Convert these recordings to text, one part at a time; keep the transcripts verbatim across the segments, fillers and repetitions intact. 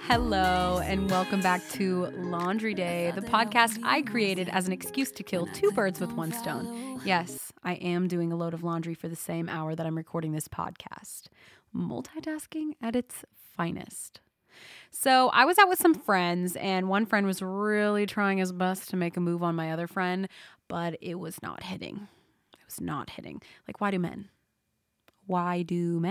Hello, and welcome back to Laundry Day, the podcast I created as an excuse to kill two birds with one stone. Yes, I am doing a load of laundry for the same hour that I'm recording this podcast. Multitasking at its finest. So I was out with some friends, and one friend was really trying his best to make a move on my other friend, but it was not hitting. It was not hitting. Like, why do men? Why do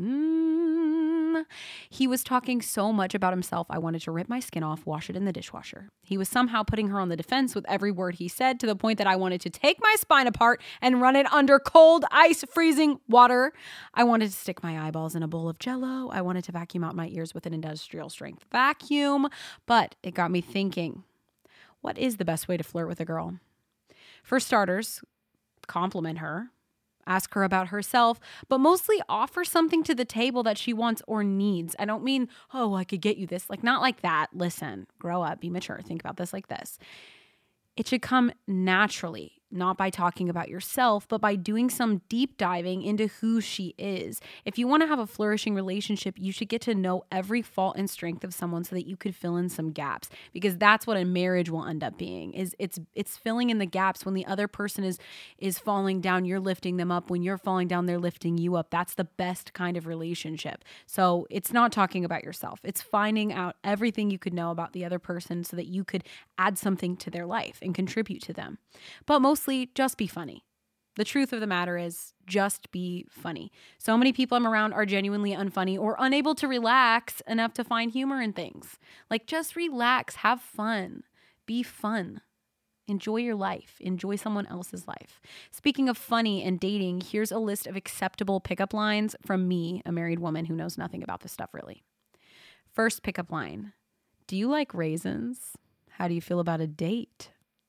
men? He was talking so much about himself, I wanted to rip my skin off, wash it in the dishwasher. He was somehow putting her on the defense with every word he said, to the point that I wanted to take my spine apart and run it under cold, ice, freezing water. I wanted to stick my eyeballs in a bowl of Jell-O. I wanted to vacuum out my ears with an industrial strength vacuum. But it got me thinking, what is the best way to flirt with a girl? For starters, compliment her. Ask her about herself, but mostly offer something to the table that she wants or needs. I don't mean, oh, I could get you this. Like, not like that. Listen, grow up, be mature. Think about this like this. It should come naturally, not by talking about yourself, but by doing some deep diving into who she is. If you want to have a flourishing relationship, you should get to know every fault and strength of someone so that you could fill in some gaps, because that's what a marriage will end up being. Is it's it's filling in the gaps. When the other person is is falling down, you're lifting them up. When you're falling down, they're lifting you up. That's the best kind of relationship. So it's not talking about yourself. It's finding out everything you could know about the other person so that you could add something to their life and contribute to them. But mostly just be funny. The truth of the matter is just be funny. So many people I'm around are genuinely unfunny or unable to relax enough to find humor in things. Like, just relax, have fun, be fun. Enjoy your life. Enjoy someone else's life. Speaking of funny and dating, here's a list of acceptable pickup lines from me, a married woman who knows nothing about this stuff really. First pickup line. Do you like raisins? How do you feel about a date?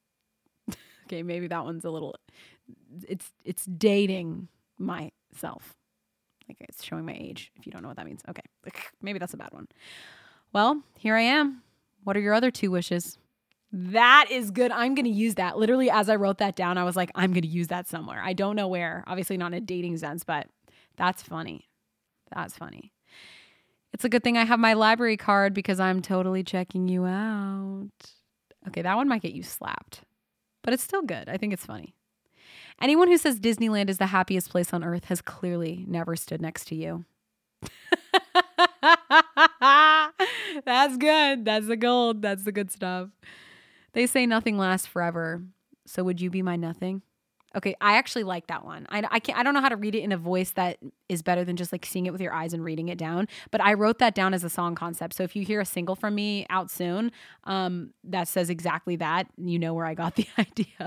Okay, maybe that one's a little, it's it's dating myself. Okay, it's showing my age, if you don't know what that means. Okay, maybe that's a bad one. Well, here I am. What are your other two wishes? That is good. I'm going to use that. Literally, as I wrote that down, I was like, I'm going to use that somewhere. I don't know where. Obviously not in a dating sense, but that's funny. That's funny. It's a good thing I have my library card, because I'm totally checking you out. Okay, that one might get you slapped. But it's still good. I think it's funny. Anyone who says Disneyland is the happiest place on earth has clearly never stood next to you. That's good. That's the gold. That's the good stuff. They say nothing lasts forever. So would you be my nothing? Okay, I actually like that one. I, I can't. I don't know how to read it in a voice that is better than just like seeing it with your eyes and reading it down. But I wrote that down as a song concept. So if you hear a single from me out soon, um, that says exactly that, you know where I got the idea.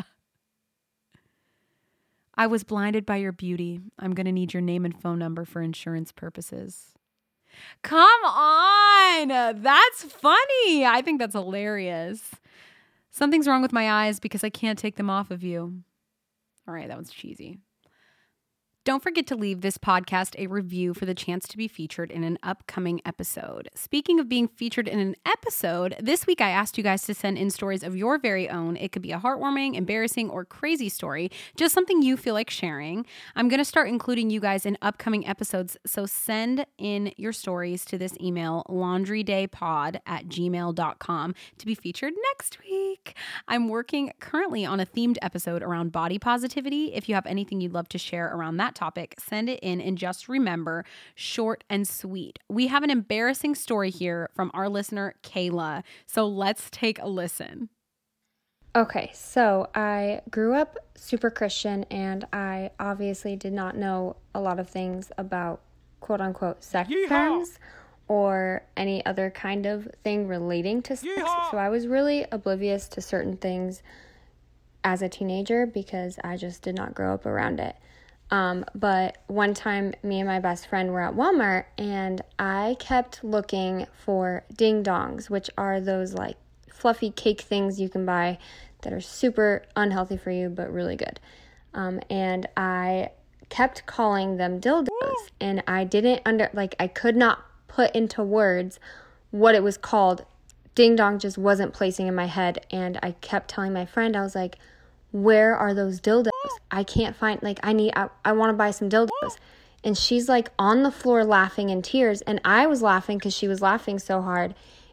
I was blinded by your beauty. I'm going to need your name and phone number for insurance purposes. Come on. That's funny. I think that's hilarious. Something's wrong with my eyes because I can't take them off of you. All right, that one's cheesy. Don't forget to leave this podcast a review for the chance to be featured in an upcoming episode. Speaking of being featured in an episode, this week I asked you guys to send in stories of your very own. It could be a heartwarming, embarrassing, or crazy story, just something you feel like sharing. I'm going to start including you guys in upcoming episodes, so send in your stories to this email, laundrydaypod at gmail dot com, to be featured next week. I'm working currently on a themed episode around body positivity. If you have anything you'd love to share around that topic, send it in, and just remember, short and sweet. We have an embarrassing story here from our listener, Kayla. So let's take a listen. Okay, so I grew up super Christian, and I obviously did not know a lot of things about quote unquote sex Yeehaw! terms or any other kind of thing relating to sex. Yeehaw! So I was really oblivious to certain things as a teenager because I just did not grow up around it. Um, but one time, me and my best friend were at Walmart, and I kept looking for ding dongs, which are those like fluffy cake things you can buy that are super unhealthy for you, but really good. Um, and I kept calling them dildos, and I didn't under, like, I could not put into words what it was called. Ding dong just wasn't placing in my head, and I kept telling my friend, I was like, where are those dildos? I can't find, like, I need, I, I want to buy some dildos. And she's like on the floor laughing in tears. And I was laughing because she was laughing so hard.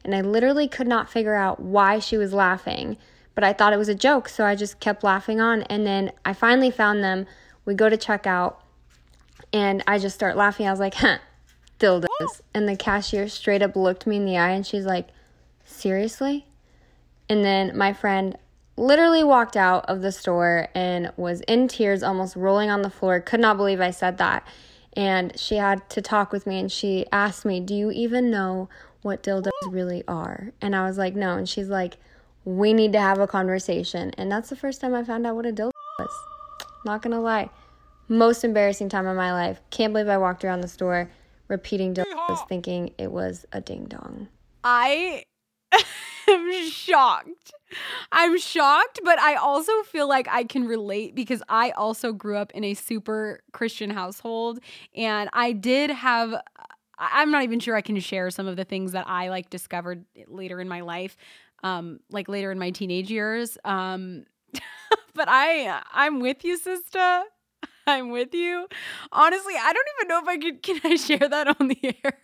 and I literally could not figure out why she was laughing, but I thought it was a joke, so I just kept laughing on. And then I finally found them. We go to checkout, and I just start laughing. I was like, huh, dildos. And the cashier straight up looked me in the eye, and she's like, seriously? And then my friend literally walked out of the store and was in tears, almost rolling on the floor. Could not believe I said that. And she had to talk with me, and she asked me, do you even know what dildos really are? And I was like, no. And she's like, we need to have a conversation. And that's the first time I found out what a dildo was. Not gonna lie. Most embarrassing time of my life. Can't believe I walked around the store repeating dildos thinking it was a ding dong. I am shocked. I'm shocked, but I also feel like I can relate because I also grew up in a super Christian household, and I did have, I'm not even sure I can share some of the things that I like discovered later in my life, um, like later in my teenage years. Um, but I, I'm with you, sister. I'm with you. Honestly, I don't even know if I could, can I share that on the air?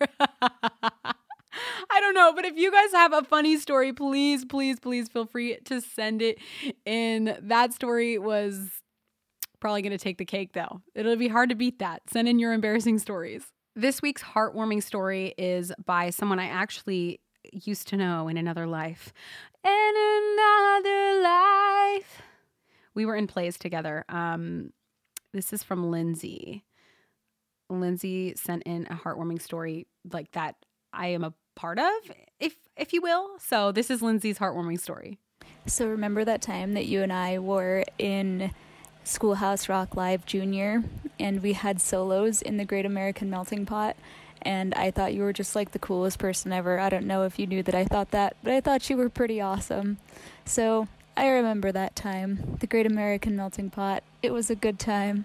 I don't know, but if you guys have a funny story, please, please, please feel free to send it in. That story was probably going to take the cake, though. It'll be hard to beat that. Send in your embarrassing stories. This week's heartwarming story is by someone I actually used to know in another life. In another life. We were in plays together. Um, this is from Lindsay. Lindsay sent in a heartwarming story like that I am a part of, if if you will. So this is Lindsay's heartwarming story. So remember that time that you and I were in Schoolhouse Rock Live Junior and we had solos in the Great American Melting Pot, and I thought you were just like the coolest person ever. I don't know if you knew that I thought that, but I thought you were pretty awesome. So I remember that time, the Great American Melting Pot. It was a good time.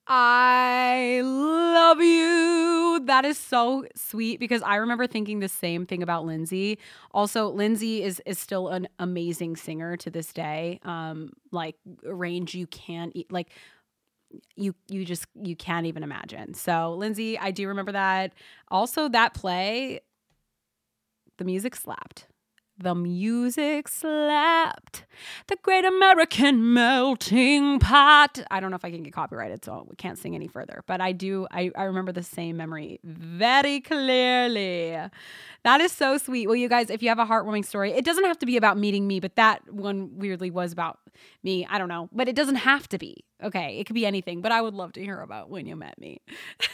I love you. That is so sweet because I remember thinking the same thing about Lindsay. Also, Lindsay is is still an amazing singer to this day. Um, like range you can't eat, like you you just you can't even imagine. So, Lindsay, I do remember that. Also, that play, the music slapped. The music slapped. The Great American Melting Pot. I don't know if I can get copyrighted, so we can't sing any further. But I do, I, I remember the same memory very clearly. That is so sweet. Well, you guys, if you have a heartwarming story, it doesn't have to be about meeting me, but that one weirdly was about me. I don't know. But it doesn't have to be. Okay, it could be anything. But I would love to hear about when you met me.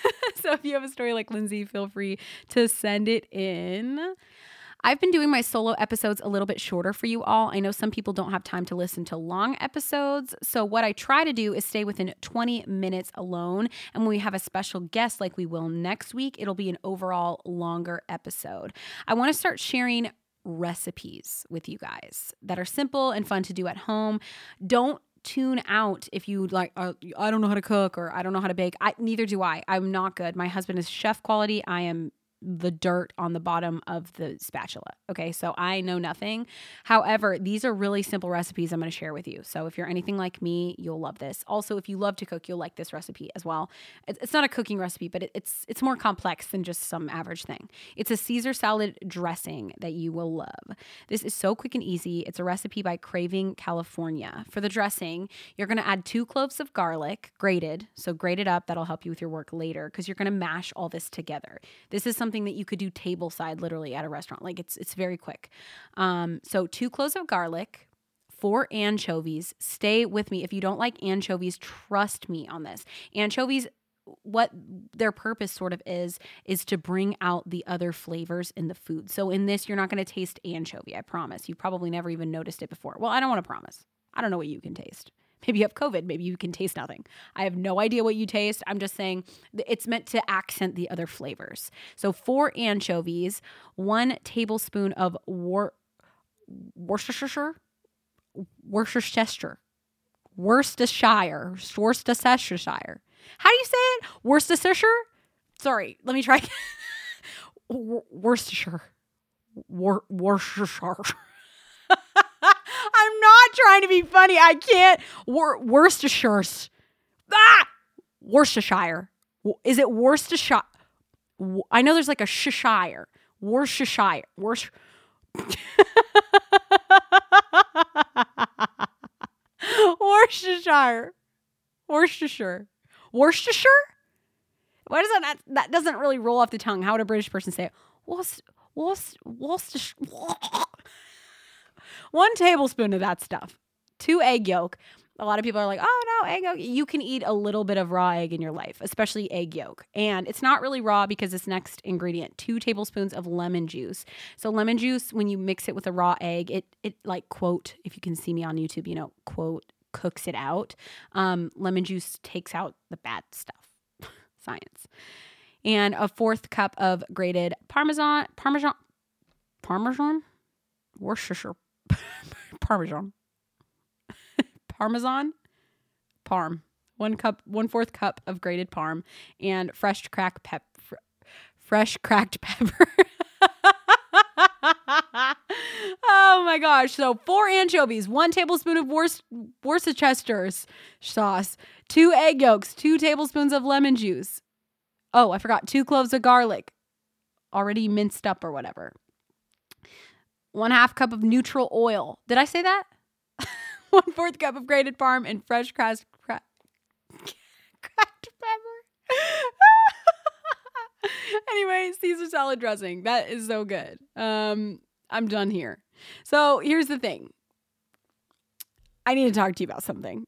So if you have a story like Lindsay, feel free to send it in. I've been doing my solo episodes a little bit shorter for you all. I know some people don't have time to listen to long episodes. So what I try to do is stay within twenty minutes alone. And when we have a special guest like we will next week, it'll be an overall longer episode. I want to start sharing recipes with you guys that are simple and fun to do at home. Don't tune out if you like, uh, I don't know how to cook or I don't know how to bake. I, neither do I. I'm not good. My husband is chef quality. I am the dirt on the bottom of the spatula. Okay, so I know nothing. However, these are really simple recipes I'm going to share with you. So if you're anything like me, you'll love this. Also, if you love to cook, you'll like this recipe as well. It's not a cooking recipe, but it's it's more complex than just some average thing. It's a Caesar salad dressing that you will love. This is so quick and easy. It's a recipe by Craving California. For the dressing, you're going to add two cloves of garlic, grated. So grate it up. That'll help you with your work later because you're going to mash all this together. This is something that you could do table side literally at a restaurant. Like it's it's very quick. Um, so two cloves of garlic, four anchovies. Stay with me. If you don't like anchovies, trust me on this. Anchovies, what their purpose sort of is, is to bring out the other flavors in the food. So in this, you're not going to taste anchovy. I promise. You've probably never even noticed it before. Well, I don't want to promise. I don't know what you can taste. Maybe you have COVID. Maybe you can taste nothing. I have no idea what you taste. I'm just saying it's meant to accent the other flavors. So four anchovies, one tablespoon of Wor- Worcestershire, Worcestershire, Worcestershire, Worcestershire. How do you say it? Worcestershire? Sorry, let me try. Worcestershire, Wor- Worcestershire. I'm not trying to be funny. I can't. Wor- Worcestershire. Ah! Worcestershire. Is it Worcestershire? I know there's like a Shire. Worcestershire. Worc- Worcestershire. Worcestershire. Worcestershire? Why does that not, that doesn't really roll off the tongue? How would a British person say it? Worcester, Worcester, Worcestershire. One tablespoon of that stuff. Two egg yolk. A lot of people are like, oh no, egg yolk. You can eat a little bit of raw egg in your life, especially egg yolk. And it's not really raw because this next ingredient, two tablespoons of lemon juice. So lemon juice, when you mix it with a raw egg, it, it like, quote, if you can see me on YouTube, you know, quote, cooks it out. Um, lemon juice takes out the bad stuff. Science. And a fourth cup of grated Parmesan, Parmesan, Parmesan, Worcestershire, Parmesan, Parmesan, Parm. One cup, one fourth cup of grated Parm and fresh cracked pep, fr- fresh cracked pepper. Oh my gosh. So four anchovies, one tablespoon of Worc- Worcestershire sauce, two egg yolks, two tablespoons of lemon juice. Oh, I forgot. Two cloves of garlic, already minced up or whatever. One half cup of neutral oil. Did I say that? One fourth cup of grated Parm and fresh cracked, cracked, cracked pepper. Anyway, Caesar salad dressing. That is so good. Um, I'm done here. So here's the thing. I need to talk to you about something.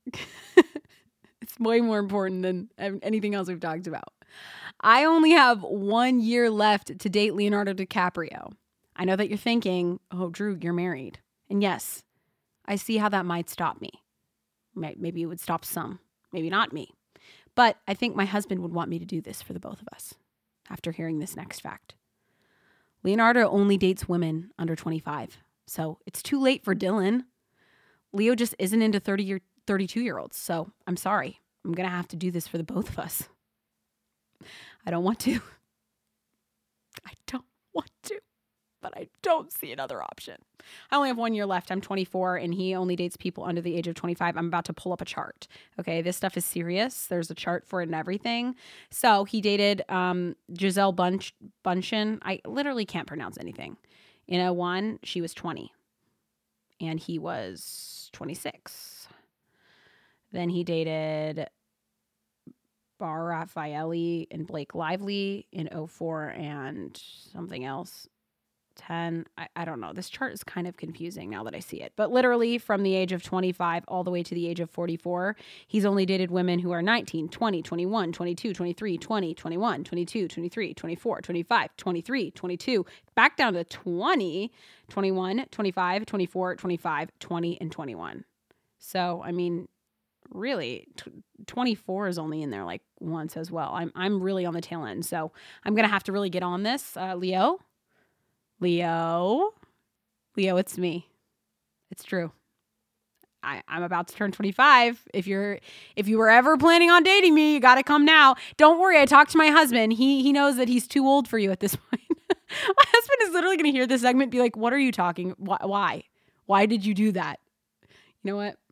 It's way more important than anything else we've talked about. I only have one year left to date Leonardo DiCaprio. I know that you're thinking, oh, Drew, you're married. And yes, I see how that might stop me. Maybe it would stop some, maybe not me. But I think my husband would want me to do this for the both of us after hearing this next fact. Leonardo only dates women under twenty-five, so it's too late for Dylan. Leo just isn't into thirty year, thirty-two-year-olds, so I'm sorry. I'm going to have to do this for the both of us. I don't want to. I don't want to, but I don't see another option. I only have one year left. I'm twenty-four, and he only dates people under the age of twenty-five. I'm about to pull up a chart. Okay, this stuff is serious. There's a chart for it and everything. So he dated um, Giselle Bunch Bundchen. I literally can't pronounce anything. In oh one, she was twenty, and he was twenty-six. Then he dated Bar Raffaelli and Blake Lively in oh four and something else. ten. I, I don't know. This chart is kind of confusing now that I see it. But literally from the age of twenty-five all the way to the age of forty-four, he's only dated women who are nineteen, twenty, twenty-one, twenty-two, twenty-three, twenty, twenty-one, twenty-two, twenty-three, twenty-four, twenty-five, twenty-three, twenty-two, back down to twenty, twenty-one, twenty-five, twenty-four, twenty-five, twenty, and twenty-one. So, I mean, really, t- twenty-four is only in there like once as well. I'm I'm really on the tail end. So I'm going to have to really get on this. Uh, Leo? Leo? Leo, it's me. It's true. I, I'm about to turn twenty-five. If you're if you were ever planning on dating me, you got to come now. Don't worry. I talked to my husband. He he knows that he's too old for you at this point. My husband is literally going to hear this segment and be like, what are you talking? Why? Why? Why did you do that? You know what?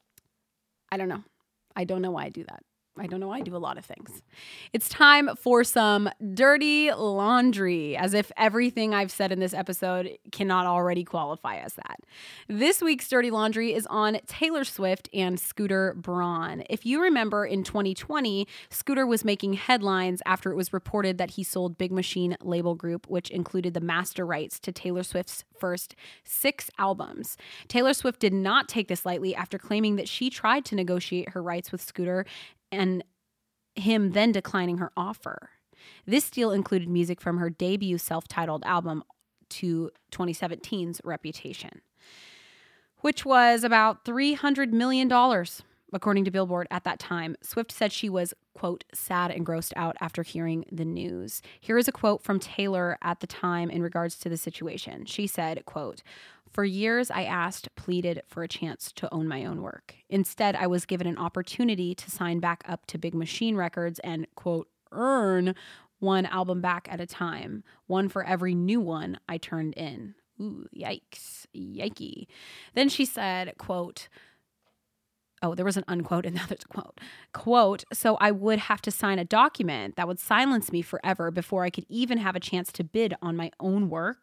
I don't know. I don't know why I do that. I don't know why I do a lot of things. It's time for some dirty laundry, as if everything I've said in this episode cannot already qualify as that. This week's dirty laundry is on Taylor Swift and Scooter Braun. If you remember, in twenty twenty, Scooter was making headlines after it was reported that he sold Big Machine Label Group, which included the master rights to Taylor Swift's first six albums. Taylor Swift did not take this lightly after claiming that she tried to negotiate her rights with Scooter and him then declining her offer. This deal included music from her debut self-titled album to twenty seventeen's Reputation, which was about three hundred million dollars, according to Billboard at that time. Swift said she was, quote, sad and grossed out after hearing the news. Here is a quote from Taylor at the time in regards to the situation. She said, quote, "For years, I asked, pleaded for a chance to own my own work. Instead, I was given an opportunity to sign back up to Big Machine Records and, quote, earn one album back at a time, one for every new one I turned in." Ooh, yikes, yikey. Then she said, quote, oh, there was an unquote and now there's a quote. Quote, "So I would have to sign a document that would silence me forever before I could even have a chance to bid on my own work."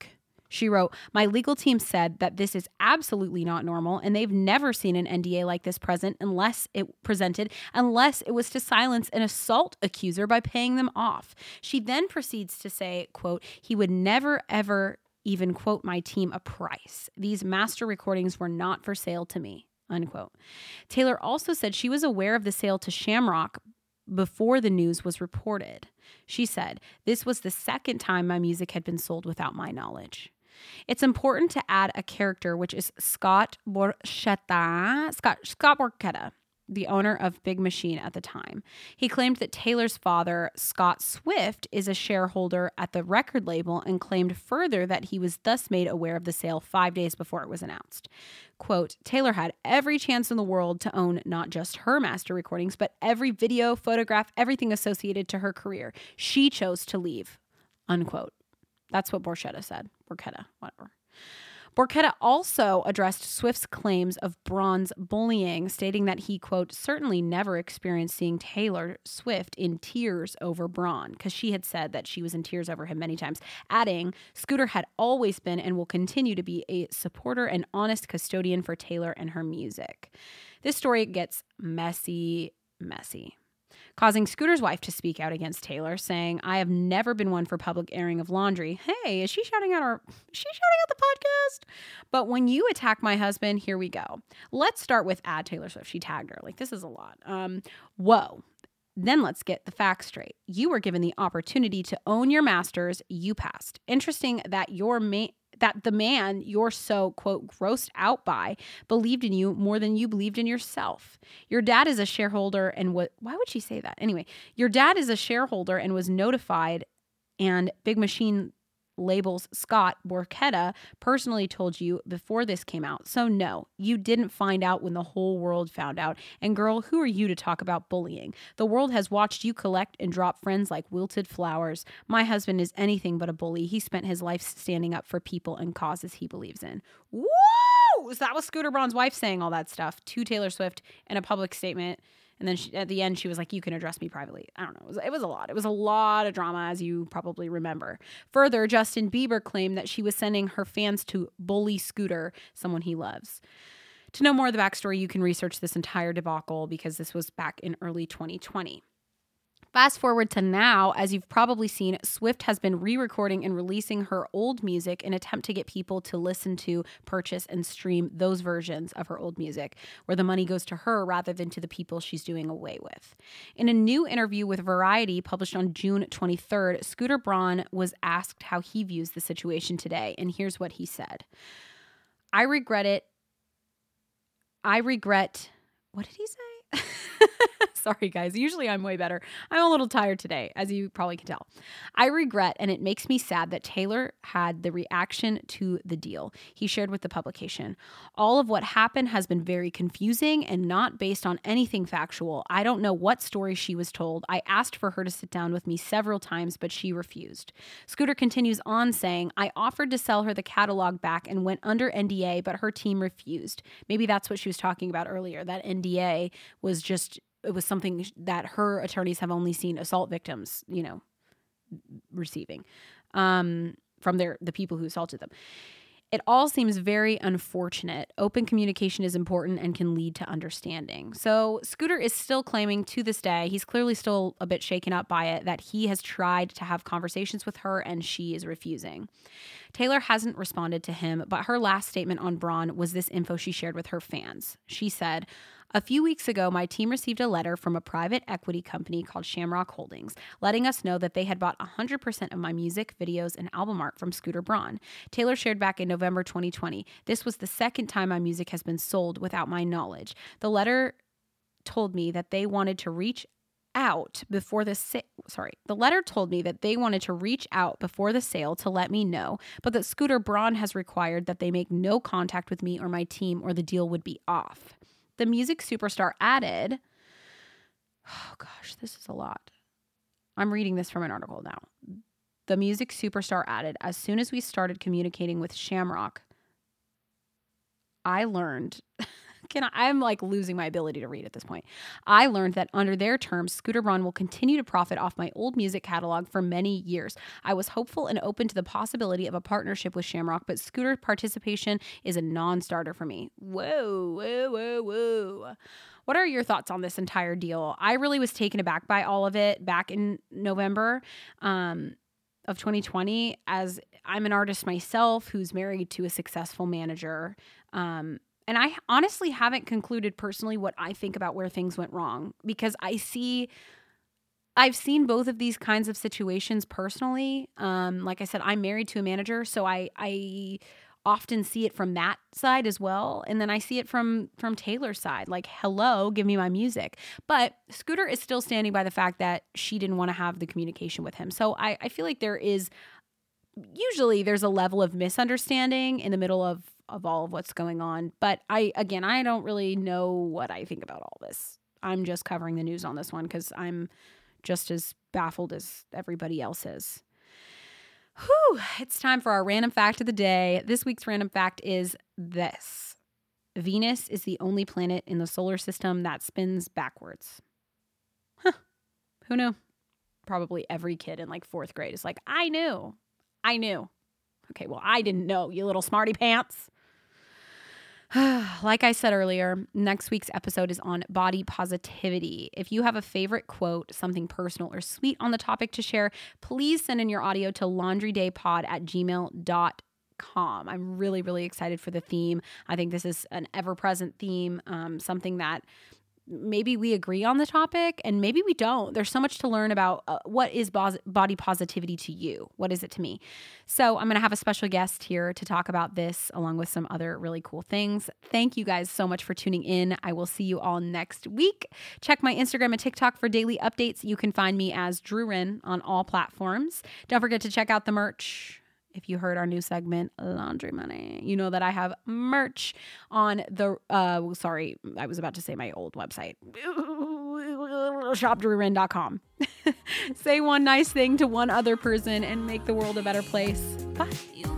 She wrote, "My legal team said that this is absolutely not normal, and they've never seen an N D A like this present unless it presented, unless it was to silence an assault accuser by paying them off." She then proceeds to say, quote, "He would never, ever even quote my team a price. These master recordings were not for sale to me," unquote. Taylor also said she was aware of the sale to Shamrock before the news was reported. She said, "This was the second time my music had been sold without my knowledge." It's important to add a character, which is Scott Borchetta, Scott, Scott Borchetta, the owner of Big Machine at the time. He claimed that Taylor's father, Scott Swift, is a shareholder at the record label and claimed further that he was thus made aware of the sale five days before it was announced. Quote, "Taylor had every chance in the world to own not just her master recordings, but every video, photograph, everything associated to her career. She chose to leave," unquote. That's what Borchetta said. Borchetta, whatever. Borchetta also addressed Swift's claims of Braun's bullying, stating that he, quote, "certainly never experienced seeing Taylor Swift in tears over Braun," because she had said that she was in tears over him many times, adding, "Scooter had always been and will continue to be a supporter and honest custodian for Taylor and her music." This story gets messy, messy, causing Scooter's wife to speak out against Taylor, saying, "I have never been one for public airing of laundry." Hey, is she shouting out our, is she shouting out the podcast? "But when you attack my husband, here we go. Let's start with add Taylor Swift." She tagged her. Like, this is a lot. Um, whoa. Then let's get the facts straight. You were given the opportunity to own your masters. You passed. Interesting that your ma- that the man you're so, quote, grossed out by believed in you more than you believed in yourself. Your dad is a shareholder and what, why would she say that? Anyway, your dad is a shareholder and was notified, and Big Machine labels Scott Borchetta personally told you before this came out. So no, you didn't find out when the whole world found out. And girl, who are you to talk about bullying? The world has watched you collect and drop friends like wilted flowers. My husband is anything but a bully. He spent his life standing up for people and causes he believes in. Whoa! So that was Scooter Braun's wife saying all that stuff to Taylor Swift in a public statement. And then she, at the end, she was like, "You can address me privately." I don't know. It was, it was a lot. It was a lot of drama, as you probably remember. Further, Justin Bieber claimed that she was sending her fans to bully Scooter, someone he loves. To know more of the backstory, you can research this entire debacle because this was back in early twenty twenty. Fast forward to now, as you've probably seen, Swift has been re-recording and releasing her old music in an attempt to get people to listen to, purchase, and stream those versions of her old music, where the money goes to her rather than to the people she's doing away with. In a new interview with Variety, published on June twenty-third, Scooter Braun was asked how he views the situation today, and here's what he said. I regret it. I regret... What did he say? Sorry, guys. Usually I'm way better. I'm a little tired today, as you probably can tell. I regret, and it makes me sad that Taylor had the reaction to the deal he shared with the publication. All of what happened has been very confusing and not based on anything factual. I don't know what story she was told. I asked for her to sit down with me several times, but she refused. Scooter continues on saying, I offered to sell her the catalog back and went under N D A, but her team refused. Maybe that's what she was talking about earlier. That N D A was just... it was something that her attorneys have only seen assault victims, you know, receiving um, from their the people who assaulted them. It all seems very unfortunate. Open communication is important and can lead to understanding. So Scooter is still claiming to this day, he's clearly still a bit shaken up by it, that he has tried to have conversations with her and she is refusing. Taylor hasn't responded to him, but her last statement on Braun was this info she shared with her fans. She said, a few weeks ago, my team received a letter from a private equity company called Shamrock Holdings, letting us know that they had bought one hundred percent of my music, videos, and album art from Scooter Braun. Taylor shared back in November twenty twenty, this was the second time my music has been sold without my knowledge. The letter told me that they wanted to reach out before the sa- sorry, the letter told me that they wanted to reach out before the sale to let me know, but that Scooter Braun has required that they make no contact with me or my team or the deal would be off. The music superstar added, oh gosh, this is a lot. I'm reading this from an article now. The music superstar added, as soon as we started communicating with Shamrock, I learned Can I, I'm like losing my ability to read at this point. I learned that under their terms, Scooter Braun will continue to profit off my old music catalog for many years. I was hopeful and open to the possibility of a partnership with Shamrock, but Scooter participation is a non-starter for me. Whoa, whoa, whoa, whoa. What are your thoughts on this entire deal? I really was taken aback by all of it back in November um, of twenty twenty, as I'm an artist myself who's married to a successful manager. Um, And I honestly haven't concluded personally what I think about where things went wrong, because I see, I've seen both of these kinds of situations personally. Um, like I said, I'm married to a manager, so I I often see it from that side as well. And then I see it from, from Taylor's side, like, hello, give me my music. But Scooter is still standing by the fact that she didn't want to have the communication with him. So I, I feel like there is, usually there's a level of misunderstanding in the middle of of all of what's going on. But I, again, I don't really know what I think about all this. I'm just covering the news on this one because I'm just as baffled as everybody else is. Whew, it's time for our random fact of the day. This week's random fact is this. Venus is the only planet in the solar system that spins backwards. Huh. Who knew? Probably every kid in like fourth grade is like, I knew. I knew. Okay, well, I didn't know, you little smarty pants. Like I said earlier, next week's episode is on body positivity. If you have a favorite quote, something personal or sweet on the topic to share, please send in your audio to laundrydaypod at gmail dot com. I'm really, really excited for the theme. I think this is an ever-present theme, um, something that maybe we agree on the topic and maybe we don't. There's so much to learn about uh, what is bos- body positivity to you? What is it to me? So I'm going to have a special guest here to talk about this along with some other really cool things. Thank you guys so much for tuning in. I will see you all next week. Check my Instagram and TikTok for daily updates. You can find me as Drew Wren on all platforms. Don't forget to check out the merch. If you heard our new segment, Laundry Money, you know that I have merch on the, uh, sorry, I was about to say my old website, shop drew wren dot com. Say one nice thing to one other person and make the world a better place. Bye.